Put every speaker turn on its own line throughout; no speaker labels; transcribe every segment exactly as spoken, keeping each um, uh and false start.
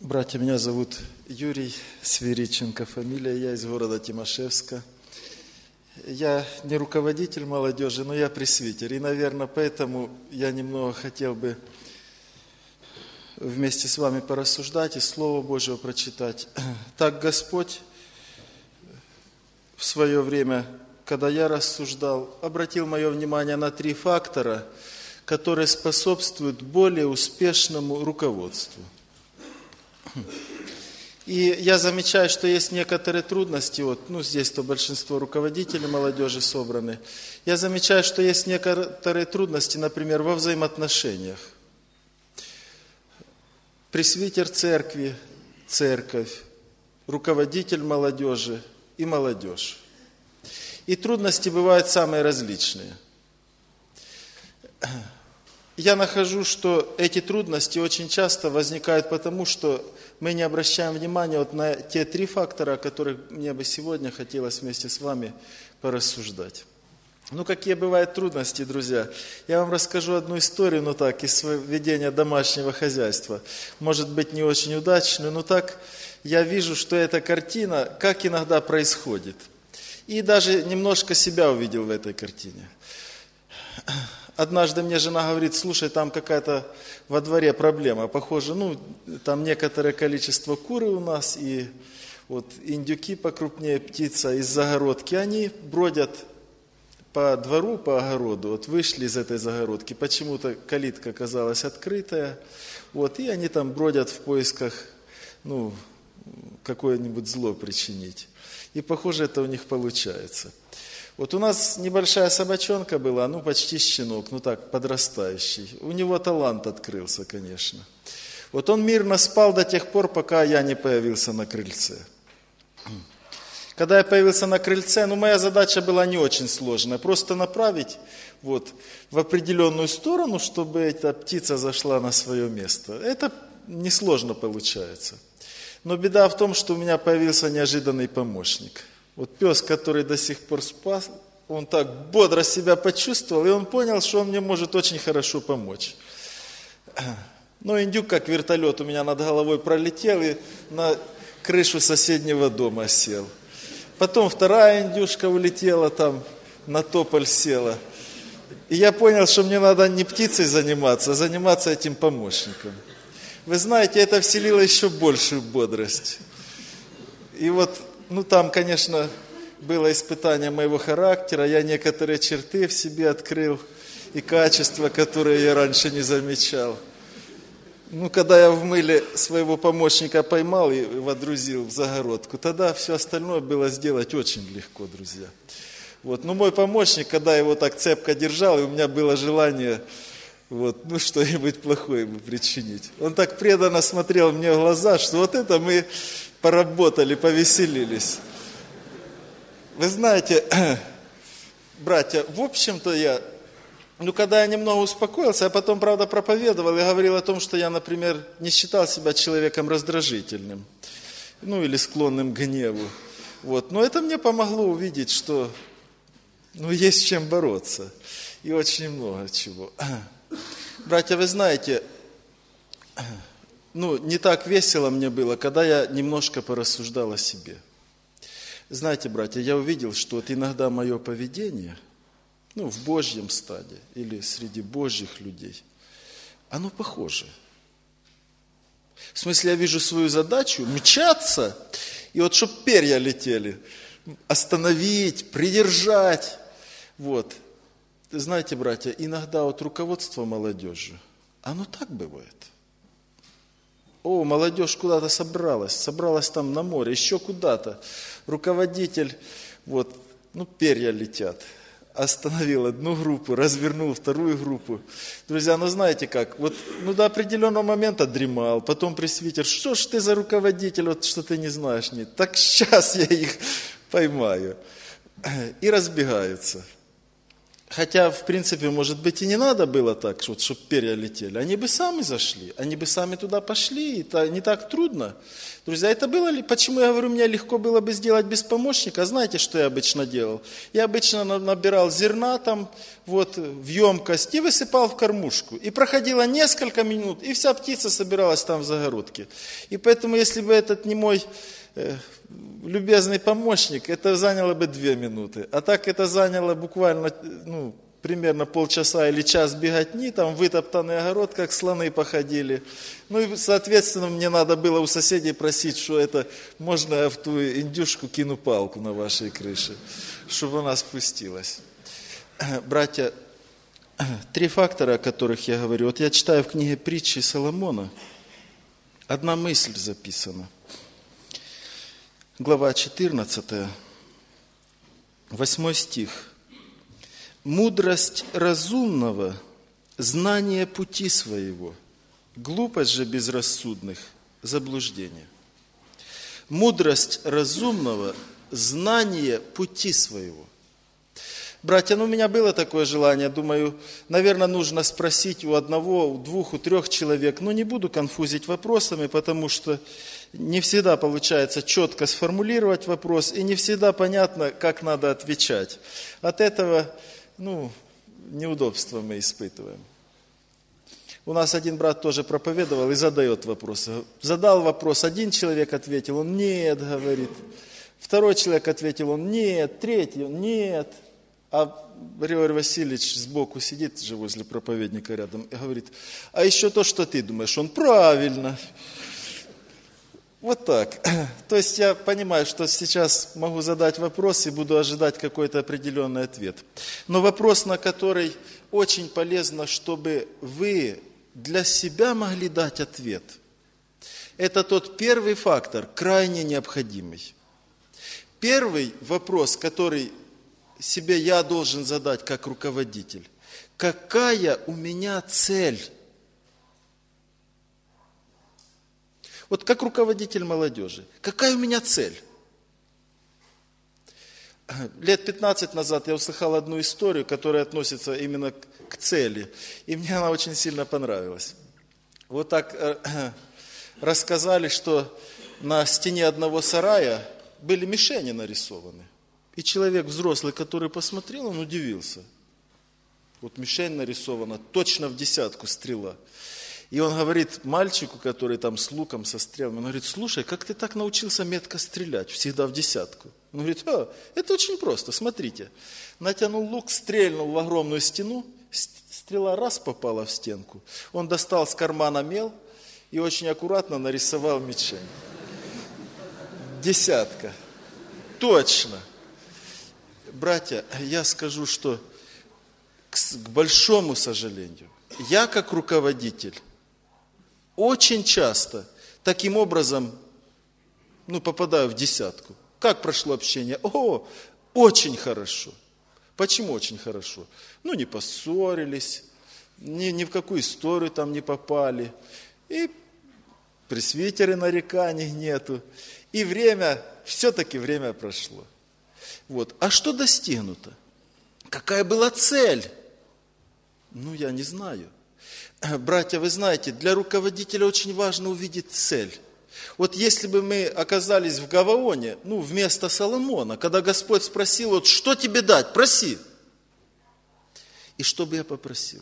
Братья, меня зовут Юрий Свириченко, фамилия, я из города Тимошевска. Я не руководитель молодежи, но я пресвитер. И, наверное, поэтому я немного хотел бы вместе с вами порассуждать и Слово Божие прочитать. Так Господь в свое время, когда я рассуждал, обратил мое внимание на три фактора, которые способствуют более успешному руководству. И я замечаю, что есть некоторые трудности, вот, ну здесь-то большинство руководителей молодежи собраны. Я замечаю, что есть некоторые трудности, например, во взаимоотношениях. Пресвитер церкви, церковь, руководитель молодежи и молодежь. И трудности бывают самые различные. Я нахожу, что эти трудности очень часто возникают потому, что мы не обращаем внимания вот на те три фактора, о которых мне бы сегодня хотелось вместе с вами порассуждать. Ну, какие бывают трудности, друзья? Я вам расскажу одну историю, ну так, из ведения домашнего хозяйства. Может быть, не очень удачную, но так я вижу, что эта картина, как иногда происходит. И даже немножко себя увидел в этой картине. Однажды мне жена говорит: слушай, там какая-то во дворе проблема, похоже, ну, там некоторое количество куры у нас, и вот индюки покрупнее, птица из загородки, они бродят по двору, по огороду, вот вышли из этой загородки, почему-то калитка оказалась открытая, вот, и они там бродят в поисках, ну, какое-нибудь зло причинить. И, похоже, это у них получается. Вот у нас небольшая собачонка была, ну почти щенок, ну так, подрастающий. У него талант открылся, конечно. Вот он мирно спал до тех пор, пока я не появился на крыльце. Когда я появился на крыльце, ну моя задача была не очень сложная. Просто направить вот в определенную сторону, чтобы эта птица зашла на свое место. Это несложно получается. Но беда в том, что у меня появился неожиданный помощник. Вот пес, который до сих пор спал, он так бодро себя почувствовал, и он понял, что он мне может очень хорошо помочь. Но индюк, как вертолет, у меня над головой пролетел и на крышу соседнего дома сел. Потом вторая индюшка улетела там, на тополь села. И я понял, что мне надо не птицей заниматься, а заниматься этим помощником. Вы знаете, это вселило еще большую бодрость. И вот... Ну, там, конечно, было испытание моего характера, я некоторые черты в себе открыл и качества, которые я раньше не замечал. Ну, когда я в мыле своего помощника поймал и водрузил в загородку, тогда все остальное было сделать очень легко, друзья. Вот. Но мой помощник, когда его так цепко держал, и у меня было желание вот, ну, что-нибудь плохое ему причинить, он так преданно смотрел мне в глаза, что вот это мы... поработали, повеселились. Вы знаете, братья, в общем-то я, ну, когда я немного успокоился, я потом, правда, проповедовал и говорил о том, что я, например, не считал себя человеком раздражительным, ну, или склонным к гневу. Вот. Но это мне помогло увидеть, что, ну, есть с чем бороться. И очень много чего. Братья, вы знаете... Ну, не так весело мне было, когда я немножко порассуждал о себе. Знаете, братья, я увидел, что вот иногда мое поведение, ну, в Божьем стаде или среди Божьих людей, оно похоже. В смысле, я вижу свою задачу мчаться, и вот чтоб перья летели, остановить, придержать. Вот. Знаете, братья, иногда вот руководство молодежи, оно так бывает. О, молодежь куда-то собралась, собралась там на море, еще куда-то. Руководитель, вот, ну, перья летят. Остановил одну группу, развернул вторую группу. Друзья, ну знаете как, вот, ну до определенного момента дремал, потом пресвитер: что ж ты за руководитель, вот что ты не знаешь, нет. Так сейчас я их поймаю. И разбегаются. Хотя, в принципе, может быть, и не надо было так, чтобы перья летели. Они бы сами зашли, они бы сами туда пошли, это не так трудно. Друзья, это было ли, почему я говорю, мне легко было бы сделать без помощника? Знаете, что я обычно делал? Я обычно набирал зерна там, вот, в емкость и высыпал в кормушку. И проходило несколько минут, и вся птица собиралась там в загородке. И поэтому, если бы этот не мой э, любезный помощник, это заняло бы две минуты. А так это заняло буквально, ну, примерно полчаса или час беготни, там вытоптанный огород, как слоны походили. Ну и, соответственно, мне надо было у соседей просить, что это можно я в ту индюшку кину палку на вашей крыше, чтобы она спустилась. Братья, три фактора, о которых я говорю. Вот я читаю в книге притчи Соломона, одна мысль записана. Глава четырнадцатая, восьмой стих. «Мудрость разумного – знание пути своего, глупость же безрассудных – заблуждение». Мудрость разумного – знание пути своего. Братья, ну у меня было такое желание, думаю, наверное, нужно спросить у одного, у двух, у трех человек, но не буду конфузить вопросами, потому что не всегда получается четко сформулировать вопрос, и не всегда понятно, как надо отвечать. От этого, ну, неудобства мы испытываем. У нас один брат тоже проповедовал и задает вопросы. Задал вопрос, один человек ответил, он нет, говорит. Второй человек ответил, он нет. Третий, он нет. А Григорий Васильевич сбоку сидит же возле проповедника рядом и говорит, а еще то, что ты думаешь, он правильно. Вот так. То есть я понимаю, что сейчас могу задать вопрос и буду ожидать какой-то определенный ответ. Но вопрос, на который очень полезно, чтобы вы для себя могли дать ответ, это тот первый фактор, крайне необходимый. Первый вопрос, который себе я должен задать как руководитель. Какая у меня цель? Вот как руководитель молодежи. Какая у меня цель? Лет пятнадцать назад я услыхал одну историю, которая относится именно к цели. И мне она очень сильно понравилась. Вот так рассказали, что на стене одного сарая были мишени нарисованы. И человек взрослый, который посмотрел, он удивился. Вот мишень нарисована, точно в десятку стрела. И он говорит мальчику, который там с луком, со стрелами, он говорит, слушай, как ты так научился метко стрелять, всегда в десятку? Он говорит, а, это очень просто, смотрите. Натянул лук, стрельнул в огромную стену, стрела раз попала в стенку. Он достал с кармана мел и очень аккуратно нарисовал мишень. Десятка. Точно. Братья, я скажу, что к, к большому сожалению, я как руководитель очень часто таким образом ну, попадаю в десятку. Как прошло общение? О, очень хорошо. Почему очень хорошо? Ну, не поссорились, ни, ни в какую историю там не попали. И пресвитеры нареканий нету. И время, все-таки время прошло. Вот. А что достигнуто? Какая была цель? Ну, я не знаю. Братья, вы знаете, для руководителя очень важно увидеть цель. Вот если бы мы оказались в Гаваоне, ну, вместо Соломона, когда Господь спросил, вот что тебе дать, проси. И что бы я попросил?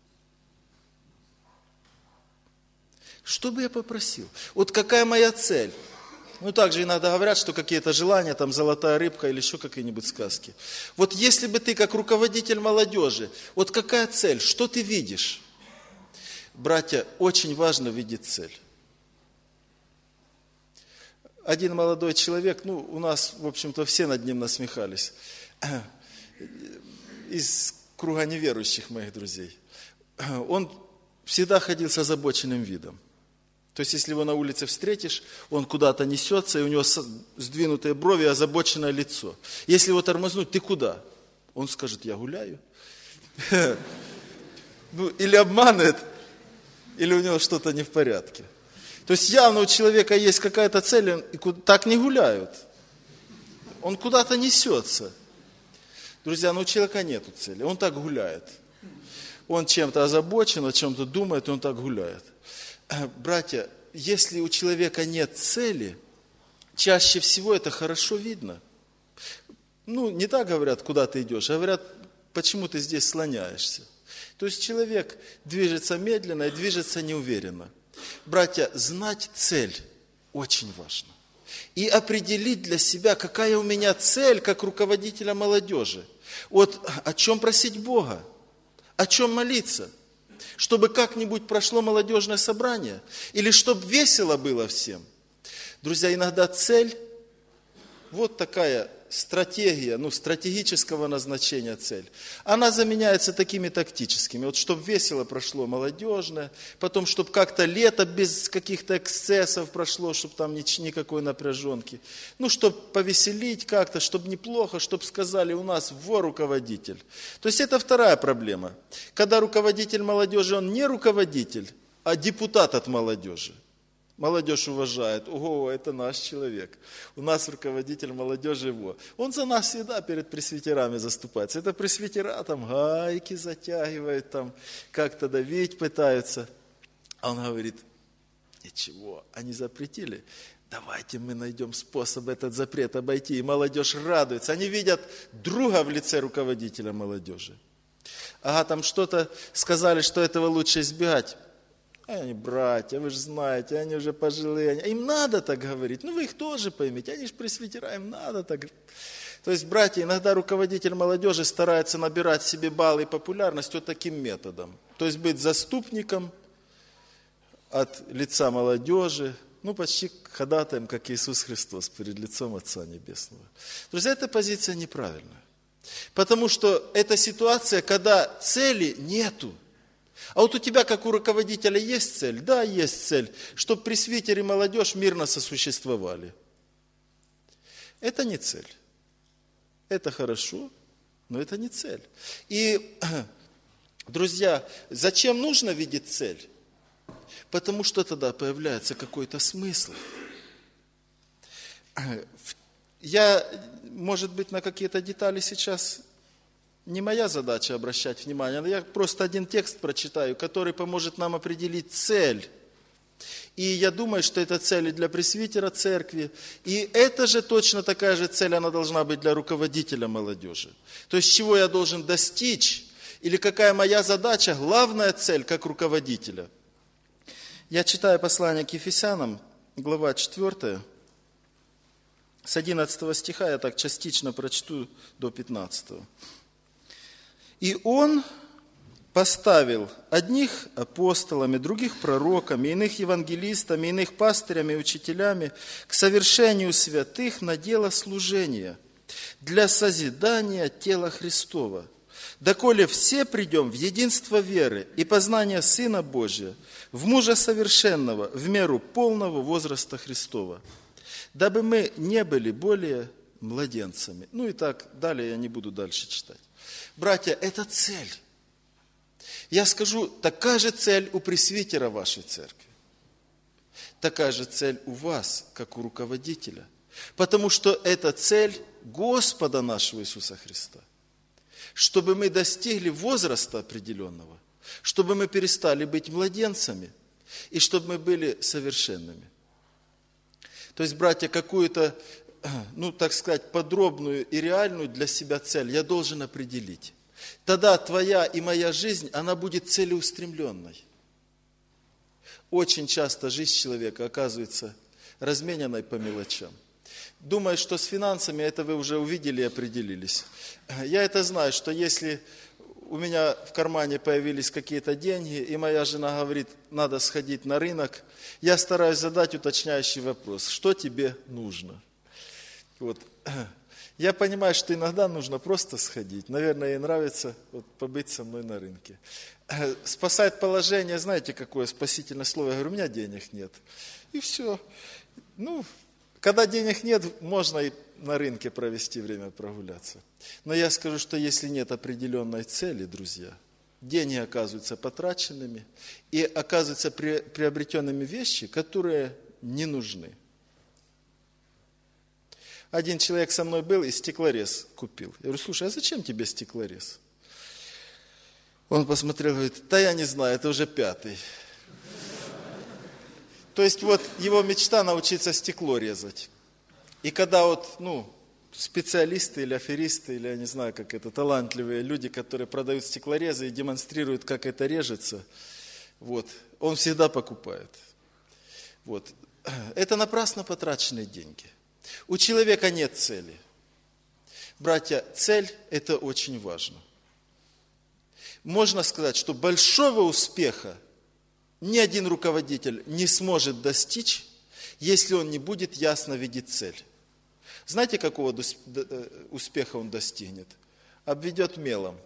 Что бы я попросил? Вот какая моя цель? Ну, также иногда говорят, что какие-то желания, там, золотая рыбка или еще какие-нибудь сказки. Вот если бы ты, как руководитель молодежи, вот какая цель, что ты видишь? Братья, очень важно видеть цель. Один молодой человек, ну, у нас, в общем-то, все над ним насмехались, из круга неверующих моих друзей. Он всегда ходил с озабоченным видом. То есть, если его на улице встретишь, он куда-то несется, и у него сдвинутые брови и озабоченное лицо. Если его тормознуть, ты куда? Он скажет, я гуляю. Ну, или обманывает, или у него что-то не в порядке. То есть, явно у человека есть какая-то цель, и так не гуляют. Он куда-то несется. Друзья, ну у человека нету цели, он так гуляет. Он чем-то озабочен, о чем-то думает, и он так гуляет. Братья, если у человека нет цели, чаще всего это хорошо видно. Ну, не так говорят, куда ты идешь, а говорят, почему ты здесь слоняешься. То есть человек движется медленно и движется неуверенно. Братья, знать цель очень важно. И определить для себя, какая у меня цель, как руководителя молодежи. Вот о чем просить Бога, о чем молиться. Чтобы как-нибудь прошло молодежное собрание. Или чтобы весело было всем. Друзья, иногда цель, вот такая стратегия, ну, стратегического назначения цель, она заменяется такими тактическими. Вот чтобы весело прошло молодежное, потом, чтобы как-то лето без каких-то эксцессов прошло, чтобы там никакой напряженки. Ну, чтобы повеселить как-то, чтобы неплохо, чтобы сказали, у нас во руководитель. То есть это вторая проблема. Когда руководитель молодежи, он не руководитель, а депутат от молодежи. Молодежь уважает. Ого, это наш человек. У нас руководитель молодежи его. Он за нас всегда перед пресвитерами заступается. Это пресвитера там гайки затягивают, там как-то давить пытаются. А он говорит, ничего, они запретили. Давайте мы найдем способ этот запрет обойти. И молодежь радуется. Они видят друга в лице руководителя молодежи. Ага, там что-то сказали, что этого лучше избегать. Они братья, вы же знаете, они уже пожилые. Им надо так говорить. Ну, вы их тоже поймите. Они же пресвитера, им надо так. То есть, братья, иногда руководитель молодежи старается набирать себе баллы и популярность вот таким методом. То есть, быть заступником от лица молодежи, ну, почти ходатаем, как Иисус Христос, перед лицом Отца Небесного. Друзья, эта позиция неправильная. Потому что это ситуация, когда цели нету. А вот у тебя, как у руководителя, есть цель? Да, есть цель, чтобы пресвитер и молодежь мирно сосуществовали. Это не цель. Это хорошо, но это не цель. И, друзья, зачем нужно видеть цель? Потому что тогда появляется какой-то смысл. Я, может быть, на какие-то детали сейчас... Не моя задача обращать внимание, но я просто один текст прочитаю, который поможет нам определить цель. И я думаю, что это цель и для пресвитера церкви. И это же точно такая же цель, она должна быть для руководителя молодежи. То есть, чего я должен достичь, или какая моя задача, главная цель как руководителя. Я читаю послание к Ефесянам, глава четвёртая, с одиннадцатого стиха, я так частично прочту до пятнадцатого. И Он поставил одних апостолами, других пророками, иных евангелистами, иных пастырями и учителями к совершению святых на дело служения, для созидания тела Христова, доколе все придем в единство веры и познания Сына Божия, в мужа совершенного, в меру полного возраста Христова, дабы мы не были более младенцами. Ну и так далее, я не буду дальше читать. Братья, это цель. Я скажу, такая же цель у пресвитера вашей церкви. Такая же цель у вас, как у руководителя. Потому что это цель Господа нашего Иисуса Христа. Чтобы мы достигли возраста определенного, чтобы мы перестали быть младенцами, и чтобы мы были совершенными. То есть, братья, какую-то, ну, так сказать, подробную и реальную для себя цель я должен определить. Тогда твоя и моя жизнь, она будет целеустремленной. Очень часто жизнь человека оказывается размененной по мелочам. Думаю, что с финансами это вы уже увидели и определились. Я это знаю, что если у меня в кармане появились какие-то деньги, и моя жена говорит, надо сходить на рынок, я стараюсь задать уточняющий вопрос, что тебе нужно? Вот. Я понимаю, что иногда нужно просто сходить. Наверное, ей нравится вот, побыть со мной на рынке. Спасает положение, знаете, какое спасительное слово? Я говорю, у меня денег нет. И все. Ну, когда денег нет, можно и на рынке провести время, прогуляться. Но я скажу, что если нет определенной цели, друзья, деньги оказываются потраченными и оказываются приобретенными вещи, которые не нужны. один человек со мной был и стеклорез купил. Я говорю, слушай, а зачем тебе стеклорез? Он посмотрел, говорит, да я не знаю, это уже пятый. То есть вот его мечта научиться стекло резать. И когда вот, ну, специалисты или аферисты, или я не знаю, как это, талантливые люди, которые продают стеклорезы и демонстрируют, как это режется, вот, он всегда покупает. Вот. Это напрасно потраченные деньги. У человека нет цели. Братья, цель – это очень важно. Можно сказать, что большого успеха ни один руководитель не сможет достичь, если он не будет ясно видеть цель. Знаете, какого успеха он достигнет? Обведет мелом.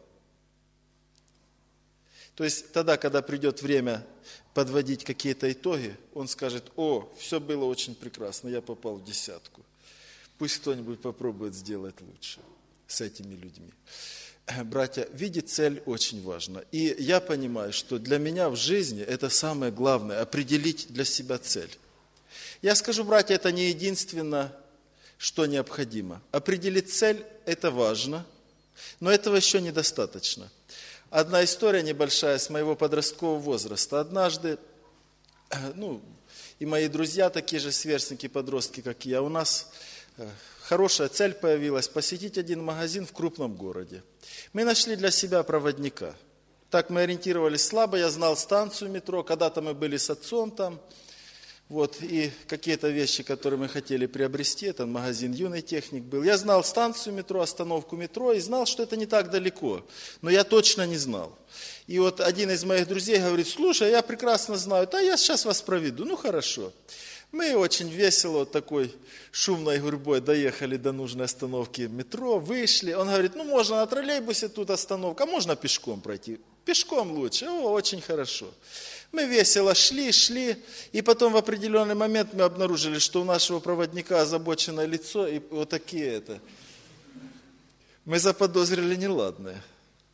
То есть тогда, когда придет время подводить какие-то итоги, он скажет, о, все было очень прекрасно, я попал в десятку. Пусть кто-нибудь попробует сделать лучше с этими людьми. Братья, видеть цель очень важно. И я понимаю, что для меня в жизни это самое главное, определить для себя цель. Я скажу, братья, это не единственное, что необходимо. Определить цель – это важно, но этого еще недостаточно. Одна история небольшая с моего подросткового возраста. Однажды, ну, и мои друзья, такие же сверстники, подростки, как и я, у нас хорошая цель появилась – посетить один магазин в крупном городе. Мы нашли для себя проводника. Так мы ориентировались слабо, я знал станцию метро, когда-то мы были с отцом там. Вот, и какие-то вещи, которые мы хотели приобрести, этот магазин «Юный техник» был. Я знал станцию метро, остановку метро и знал, что это не так далеко, но я точно не знал. И вот один из моих друзей говорит, слушай, я прекрасно знаю, да я сейчас вас проведу, ну хорошо. Мы очень весело, вот такой шумной гурьбой доехали до нужной остановки метро, вышли. Он говорит, ну можно на троллейбусе тут остановка, а можно пешком пройти. Пешком лучше, о, очень хорошо. Мы весело шли, шли, и потом в определенный момент мы обнаружили, что у нашего проводника озабоченное лицо, и вот такие это. Мы заподозрили неладное.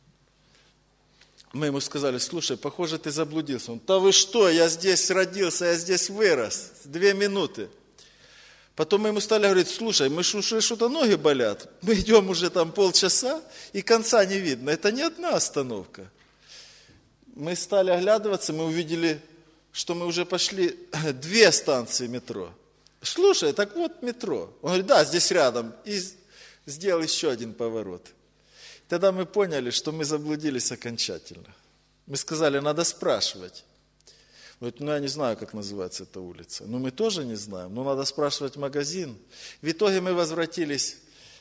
Мы ему сказали, слушай, похоже, ты заблудился. Он, да вы что, я здесь родился, я здесь вырос, две минуты. Потом мы ему стали говорить, слушай, мы уже что-то ноги болят, мы идем уже там полчаса, и конца не видно, это не одна остановка. Мы стали оглядываться, мы увидели, что мы уже пошли две станции метро. Слушай, так вот метро. Он говорит, да, здесь рядом. И сделал еще один поворот. Тогда мы поняли, что мы заблудились окончательно. Мы сказали, надо спрашивать. Он говорит, ну я не знаю, как называется эта улица. Ну мы тоже не знаем, но надо спрашивать магазин. В итоге мы возвратились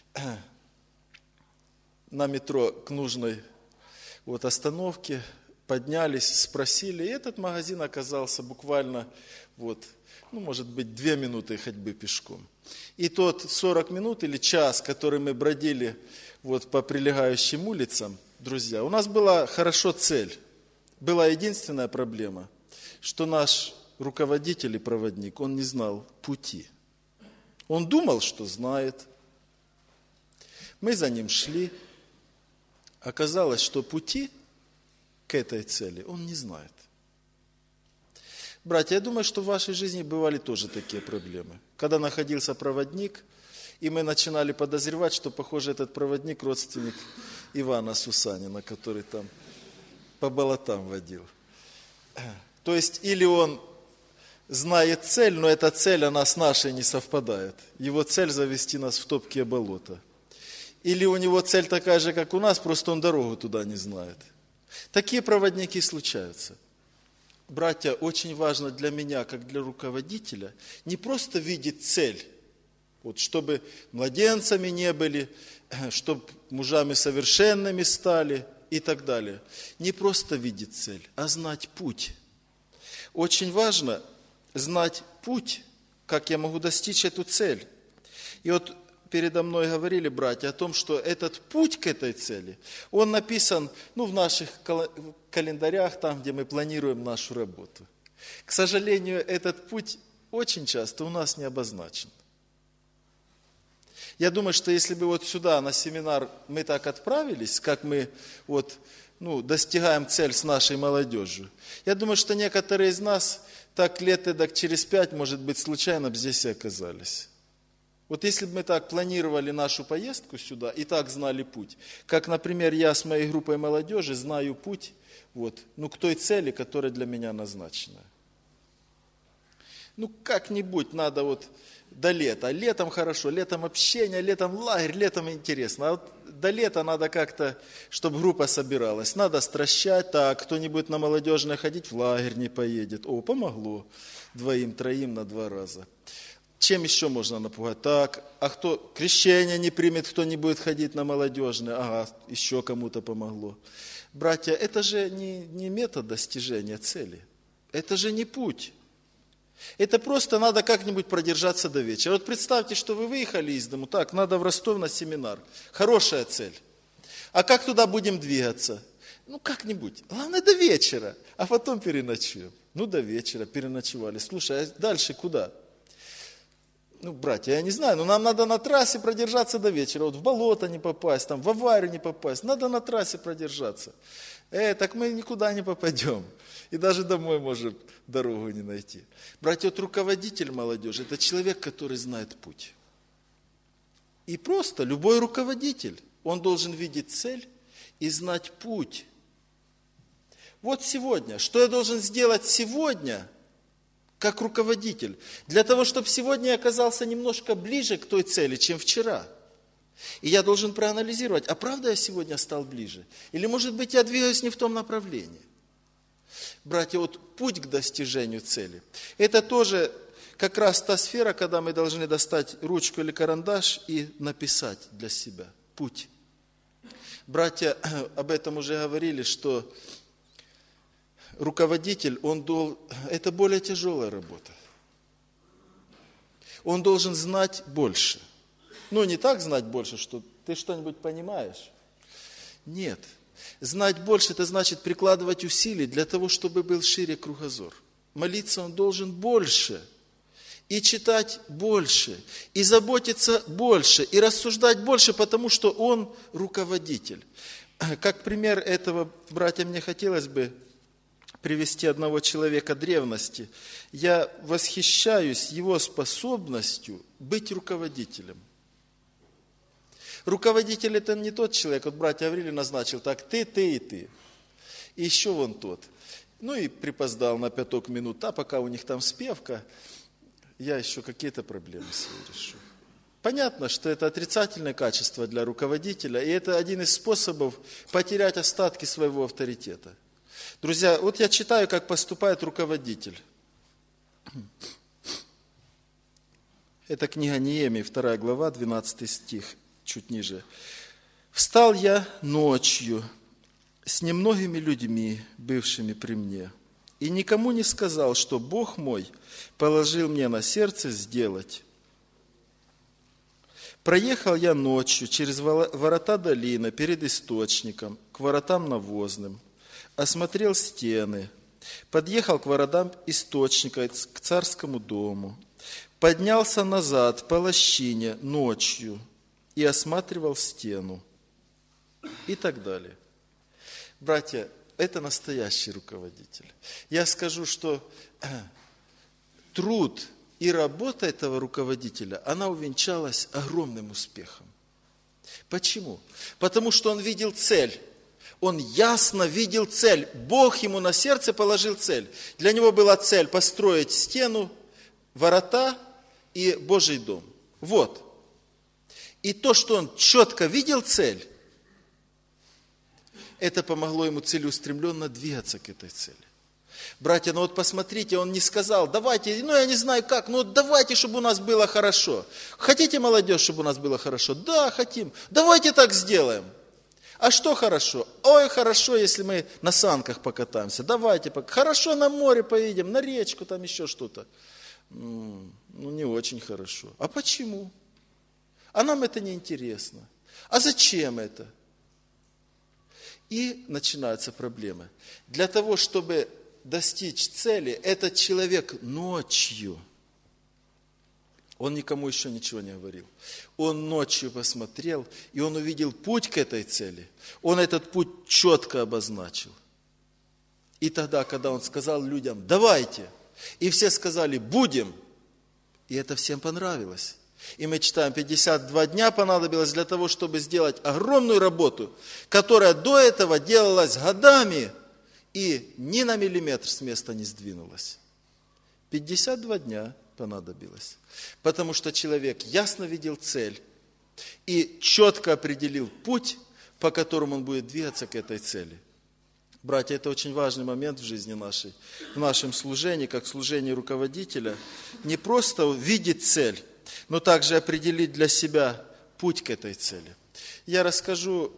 на метро к нужной вот остановке. Поднялись, спросили, и этот магазин оказался буквально, вот, ну, может быть, две минуты ходьбы пешком. И тот сорок минут или час, который мы бродили вот, по прилегающим улицам, друзья, у нас была хорошо цель. Была единственная проблема, что наш руководитель и проводник, он не знал пути. Он думал, что знает. Мы за ним шли. Оказалось, что пути к этой цели он не знает. Братья, я думаю, что в вашей жизни бывали тоже такие проблемы. Когда находился проводник, и мы начинали подозревать, что, похоже, этот проводник родственник Ивана Сусанина, который там по болотам водил. То есть, или он знает цель, но эта цель, она с нашей не совпадает. Его цель завести нас в топкие болота. Или у него цель такая же, как у нас, просто он дорогу туда не знает. Такие проводники случаются. Братья, очень важно для меня, как для руководителя, не просто видеть цель, вот, чтобы младенцами не были, чтобы мужами совершенными стали и так далее. Не просто видеть цель, а знать путь. Очень важно знать путь, как я могу достичь эту цель. И вот передо мной говорили братья о том, что этот путь к этой цели, он написан ну, в наших календарях, там, где мы планируем нашу работу. К сожалению, этот путь очень часто у нас не обозначен. Я думаю, что если бы вот сюда, на семинар, мы так отправились, как мы вот, ну, достигаем цель с нашей молодежью, я думаю, что некоторые из нас так лет эдак через пять, может быть, случайно бы здесь и оказались. Вот если бы мы так планировали нашу поездку сюда и так знали путь, как, например, я с моей группой молодежи знаю путь вот, ну, к той цели, которая для меня назначена. Ну, как-нибудь надо вот до лета. Летом хорошо, летом общение, летом лагерь, летом интересно. А вот до лета надо как-то, чтобы группа собиралась. Надо стращать, так, кто-нибудь на молодежное ходить в лагерь не поедет. О, помогло двоим, троим на два раза. Чем еще можно напугать? Так, а кто крещение не примет, кто не будет ходить на молодежное? Ага, еще кому-то помогло. Братья, это же не, не метод достижения цели. Это же не путь. Это просто надо как-нибудь продержаться до вечера. Вот представьте, что вы выехали из дому, так, надо в Ростов на семинар. Хорошая цель. А как туда будем двигаться? Ну, как-нибудь. Главное, до вечера. А потом переночуем. Ну, до вечера переночевали. Слушай, а дальше куда? Ну, братья, я не знаю, но нам надо на трассе продержаться до вечера. Вот в болото не попасть, там, в аварию не попасть. Надо на трассе продержаться. Э, так мы никуда не попадем. И даже домой можем дорогу не найти. Братья, вот руководитель молодежи – это человек, который знает путь. И просто любой руководитель, он должен видеть цель и знать путь. Вот сегодня, что я должен сделать сегодня – как руководитель, для того, чтобы сегодня я оказался немножко ближе к той цели, чем вчера. И я должен проанализировать, а правда я сегодня стал ближе? Или, может быть, я двигаюсь не в том направлении? Братья, вот путь к достижению цели, это тоже как раз та сфера, когда мы должны достать ручку или карандаш и написать для себя путь. Братья об этом уже говорили, что руководитель, он дол... это более тяжелая работа. Он должен знать больше. Ну, не так знать больше, что ты что-нибудь понимаешь. Нет. Знать больше, это значит прикладывать усилия для того, чтобы был шире кругозор. Молиться он должен больше. И читать больше. И заботиться больше. И рассуждать больше, потому что он руководитель. Как пример этого, братья, мне хотелось бы привести одного человека древности. Я восхищаюсь его способностью быть руководителем. Руководитель – это не тот человек, вот братья Аврилий назначил так, ты, ты и ты. И еще вон тот. Ну и припоздал на пяток минут, а пока у них там спевка, я еще какие-то проблемы свои решу. Понятно, что это отрицательное качество для руководителя, и это один из способов потерять остатки своего авторитета. Друзья, вот я читаю, как поступает руководитель. Это книга Неемии, вторая глава, двенадцатый стих, чуть ниже. «Встал я ночью с немногими людьми, бывшими при мне, и никому не сказал, что Бог мой положил мне на сердце сделать. Проехал я ночью через ворота долины перед источником, к воротам навозным, осмотрел стены, подъехал к воротам источника, к царскому дому, поднялся назад по лощине ночью и осматривал стену». И так далее. Братья, это настоящий руководитель. Я скажу, что труд и работа этого руководителя, она увенчалась огромным успехом. Почему? Потому что он видел цель. Он ясно видел цель. Бог ему на сердце положил цель. Для него была цель построить стену, ворота и Божий дом. Вот. И то, что он четко видел цель, это помогло ему целеустремленно двигаться к этой цели. Братья, ну вот посмотрите, он не сказал, давайте, ну я не знаю как, но давайте, чтобы у нас было хорошо. Хотите, молодежь, чтобы у нас было хорошо? Да, хотим. Давайте так сделаем. А что хорошо? Ой, хорошо, если мы на санках покатаемся. Давайте, хорошо, на море поедем, на речку, там еще что-то. Ну, не очень хорошо. А почему? А нам это не интересно. А зачем это? И начинаются проблемы. Для того, чтобы достичь цели, этот человек ночью, он никому еще ничего не говорил, он ночью посмотрел, и он увидел путь к этой цели. Он этот путь четко обозначил. И тогда, когда он сказал людям, давайте, и все сказали, будем, и это всем понравилось. И мы читаем, пятьдесят два дня понадобилось для того, чтобы сделать огромную работу, которая до этого делалась годами и ни на миллиметр с места не сдвинулась. пятьдесят два дня понадобилось, потому что человек ясно видел цель и четко определил путь, по которому он будет двигаться к этой цели. Братья, это очень важный момент в жизни нашей, в нашем служении, как служении руководителя. Не просто видеть цель, но также определить для себя путь к этой цели. Я расскажу,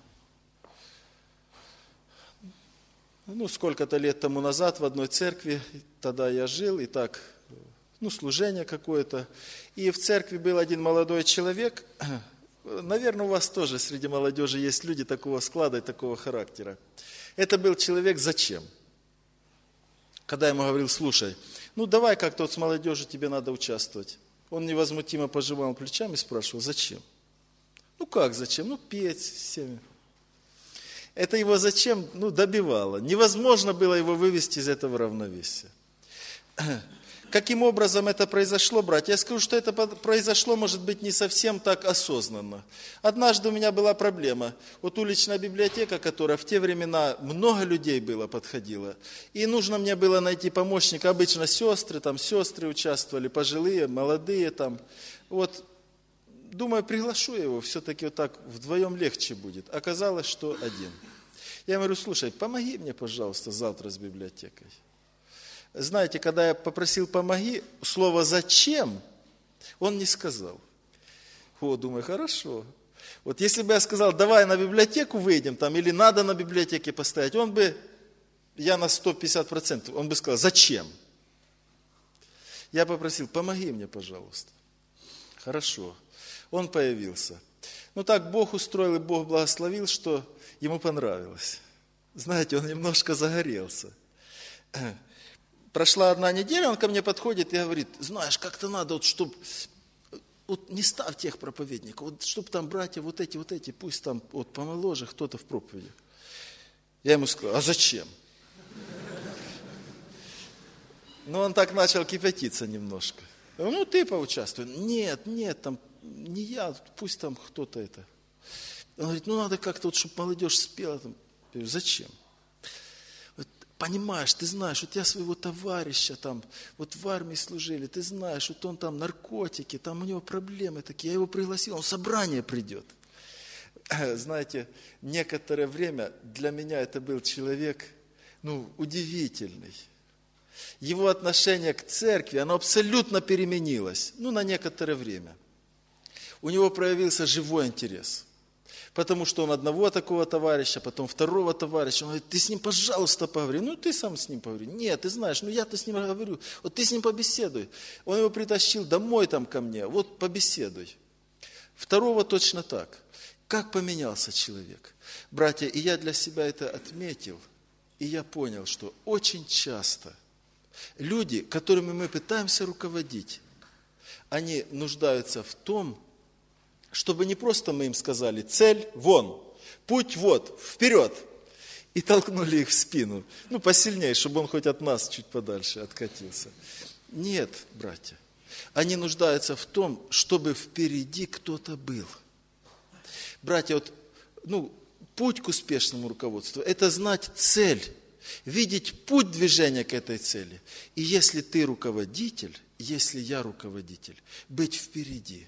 ну, сколько-то лет тому назад в одной церкви, тогда я жил, и так, ну, служение какое-то. И в церкви был один молодой человек. Наверное, у вас тоже среди молодежи есть люди такого склада и такого характера. Это был человек зачем? Когда я ему говорил, слушай, ну давай как-то вот с молодежью тебе надо участвовать. Он невозмутимо пожимал плечами и спрашивал, зачем? Ну как зачем? Ну петь всеми. Это его зачем? Ну добивало. Невозможно было его вывести из этого равновесия. Каким образом это произошло, братья? Я скажу, что это произошло, может быть, не совсем так осознанно. Однажды у меня была проблема. Вот уличная библиотека, которая в те времена много людей было, подходила. И нужно мне было найти помощника. Обычно сестры, там сестры участвовали, пожилые, молодые там. Вот, думаю, приглашу его, все-таки вот так вдвоем легче будет. Оказалось, что один. Я говорю, слушай, помоги мне, пожалуйста, завтра с библиотекой. Знаете, когда я попросил «помоги», слово «зачем» он не сказал. О, думаю, хорошо. Вот если бы я сказал, давай на библиотеку выйдем, там, или надо на библиотеке постоять, он бы, я на сто пятьдесят процентов, он бы сказал, зачем? Я попросил, помоги мне, пожалуйста. Хорошо. Он появился. Ну так Бог устроил, и Бог благословил, что ему понравилось. Знаете, он немножко загорелся. Прошла одна неделя, он ко мне подходит и говорит, знаешь, как-то надо, вот, чтобы, вот не ставь тех проповедников, вот, чтобы там братья вот эти, вот эти, пусть там вот, помоложе кто-то в проповеди. Я ему сказал, а зачем? Ну, он так начал кипятиться немножко. Ну, ты поучаствуй. Нет, нет, там не я, пусть там кто-то это. Он говорит, ну, надо как-то, вот, чтобы молодежь спела. Там. Я говорю, зачем? Понимаешь, ты знаешь, вот я своего товарища там, вот в армии служили, ты знаешь, вот он там наркотики, там у него проблемы такие, я его пригласил, он в собрание придет. Знаете, некоторое время для меня это был человек, ну, удивительный. Его отношение к церкви, оно абсолютно переменилось, ну, на некоторое время. У него проявился живой интерес. Потому что он одного такого товарища, потом второго товарища. Он говорит, ты с ним, пожалуйста, поговори. Ну, ты сам с ним поговори. Нет, ты знаешь, ну я-то с ним говорю. Вот ты с ним побеседуй. Он его притащил домой там ко мне. Вот побеседуй. Второго точно так. Как поменялся человек. Братья, и я для себя это отметил. И я понял, что очень часто люди, которыми мы пытаемся руководить, они нуждаются в том, чтобы не просто мы им сказали, цель вон, путь вот, вперед, и толкнули их в спину. Ну, посильнее, чтобы он хоть от нас чуть подальше откатился. Нет, братья, они нуждаются в том, чтобы впереди кто-то был. Братья, вот, ну, путь к успешному руководству – это знать цель, видеть путь движения к этой цели. И если ты руководитель, если я руководитель, быть впереди.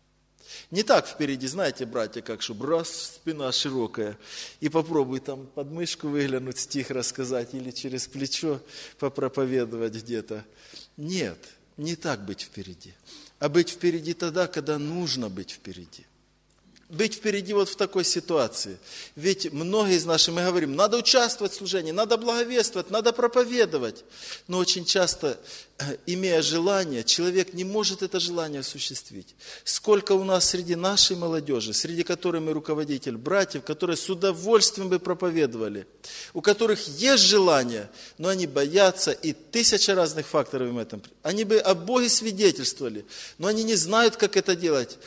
Не так впереди, знаете, братья, как чтобы раз, спина широкая, и попробуй там под мышку выглянуть, стих рассказать, или через плечо попроповедовать где-то. Нет, не так быть впереди, а быть впереди тогда, когда нужно быть впереди. Быть впереди вот в такой ситуации. Ведь многие из нас, мы говорим, надо участвовать в служении, надо благовествовать, надо проповедовать. Но очень часто, имея желание, человек не может это желание осуществить. Сколько у нас среди нашей молодежи, среди которой мы руководитель, братьев, которые с удовольствием бы проповедовали, у которых есть желание, но они боятся, и тысяча разных факторов в этом. Они бы о Боге свидетельствовали, но они не знают, как это делать.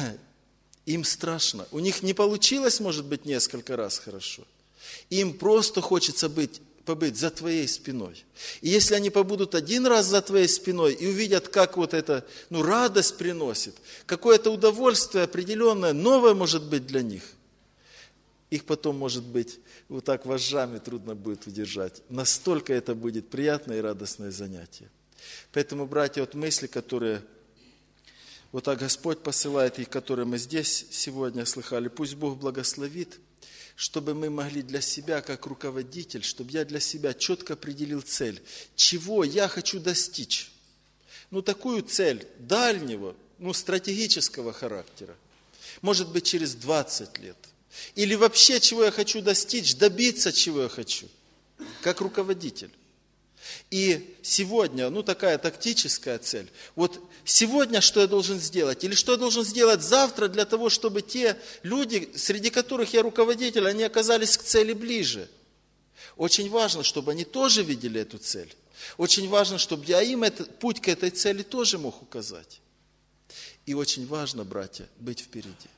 Им страшно. У них не получилось, может быть, несколько раз хорошо. Им просто хочется быть побыть за твоей спиной. И если они побудут один раз за твоей спиной и увидят, как вот это, ну, радость приносит, какое-то удовольствие определенное, новое может быть для них, их потом, может быть, вот так вожжами трудно будет удержать. Настолько это будет приятное и радостное занятие. Поэтому, братья, вот мысли, которые вот так Господь посылает, и которые мы здесь сегодня слыхали, пусть Бог благословит, чтобы мы могли для себя, как руководитель, чтобы я для себя четко определил цель, чего я хочу достичь. Ну, такую цель дальнего, ну, стратегического характера. Может быть, через двадцать лет. Или вообще, чего я хочу достичь, добиться, чего я хочу, как руководитель. И сегодня, ну, такая тактическая цель. Вот сегодня что я должен сделать? Или что я должен сделать завтра для того, чтобы те люди, среди которых я руководитель, они оказались к цели ближе? Очень важно, чтобы они тоже видели эту цель. Очень важно, чтобы я им этот, путь к этой цели тоже мог указать. И очень важно, братья, быть впереди.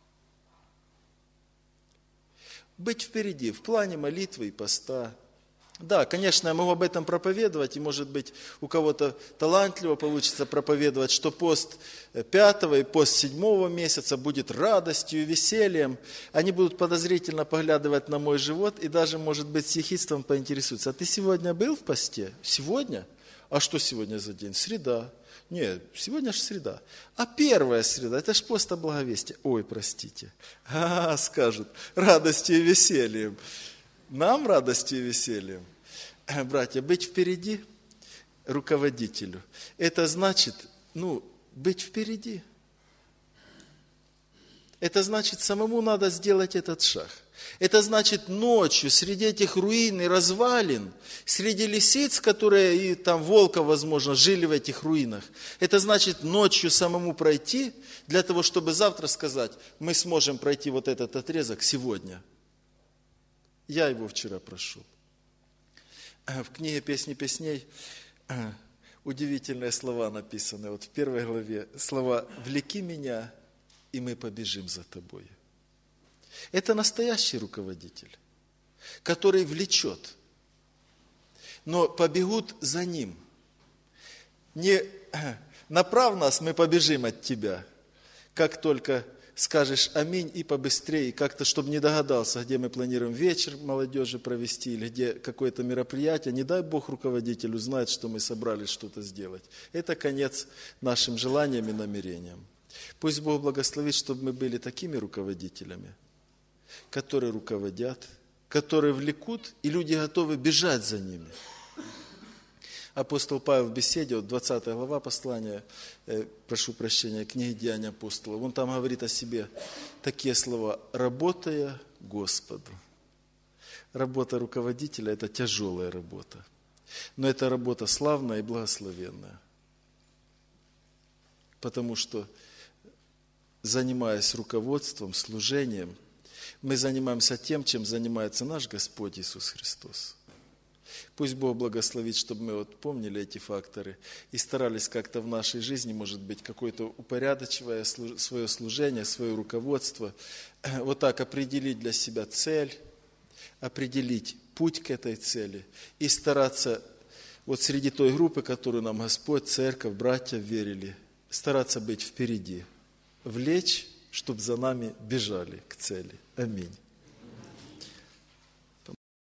Быть впереди в плане молитвы и поста. Да, конечно, я могу об этом проповедовать, и, может быть, у кого-то талантливо получится проповедовать, что пост пятого и пост седьмого месяца будет радостью и весельем. Они будут подозрительно поглядывать на мой живот и даже, может быть, с ехидством поинтересуются: а ты сегодня был в посте? Сегодня? А что сегодня за день? Среда. Нет, сегодня же среда. А первая среда, это ж пост о благовестии. Ой, простите. А, скажут, радостью и весельем. Нам радостью и весельем. Братья, быть впереди руководителю, это значит, ну, быть впереди. Это значит, самому надо сделать этот шаг. Это значит, ночью среди этих руин и развалин, среди лисиц, которые и там волков, возможно, жили в этих руинах, это значит ночью самому пройти, для того, чтобы завтра сказать: мы сможем пройти вот этот отрезок сегодня. Я его вчера прошел. В книге «Песни песней» удивительные слова написаны. Вот в первой главе слова «Влеки меня, и мы побежим за тобой». Это настоящий руководитель, который влечет, но побегут за ним. Не направь нас, мы побежим от тебя, как только скажешь аминь и побыстрее, как-то, чтобы не догадался, где мы планируем вечер молодежи провести, или где какое-то мероприятие. Не дай Бог руководителю знать, что мы собрались что-то сделать. Это конец нашим желаниям и намерениям. Пусть Бог благословит, чтобы мы были такими руководителями, которые руководят, которые влекут, и люди готовы бежать за ними. Апостол Павел в беседе, вот двадцатая глава послания, э, прошу прощения, книги Деяний апостолов, он там говорит о себе такие слова: «работая Господу». Работа руководителя – это тяжелая работа, но это работа славная и благословенная, потому что, занимаясь руководством, служением, мы занимаемся тем, чем занимается наш Господь Иисус Христос. Пусть Бог благословит, чтобы мы вот помнили эти факторы и старались как-то в нашей жизни, может быть, какое-то упорядочивая свое служение, свое руководство, вот так определить для себя цель, определить путь к этой цели и стараться вот среди той группы, которую нам Господь, Церковь, братья верили, стараться быть впереди, влечь, чтобы за нами бежали к цели. Аминь.